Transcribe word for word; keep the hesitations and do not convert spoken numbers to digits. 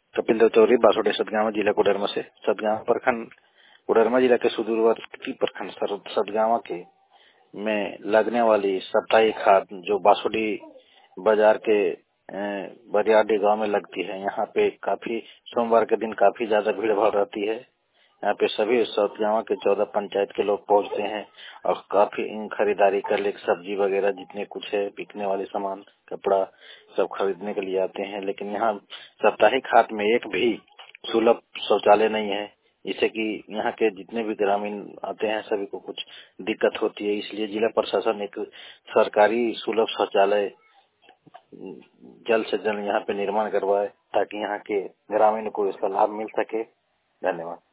कपिल देव चौधरी, बासोडे सतगावा जिला कोडरमा से। सतगावा प्रखंड कोडरमा जिला के सुदूरवर्ती प्रखंड सतगावा के में लगने वाली साप्ताहिक हाट जो बासोडी बाजार के बरियाडी गांव में लगती है। यहाँ पे काफी सोमवार के दिन काफी ज्यादा भीड़ भाड़ रहती है। यहाँ पे सभी सतगावा के चौदह पंचायत के लोग पहुँचते हैं और काफी खरीदारी कर ले, सब्जी वगैरह जितने कुछ है बिकने वाले सामान, कपड़ा सब खरीदने के लिए आते हैं। लेकिन यहाँ साप्ताहिक हाट में एक भी सुलभ शौचालय नहीं है, जिससे कि यहाँ के जितने भी ग्रामीण आते हैं सभी को कुछ दिक्कत होती है। इसलिए जिला प्रशासन एक सरकारी सुलभ शौचालय जल्द से जल्द यहाँ पे निर्माण करवाए ताकि यहाँ के ग्रामीण को इसका लाभ मिल सके। धन्यवाद।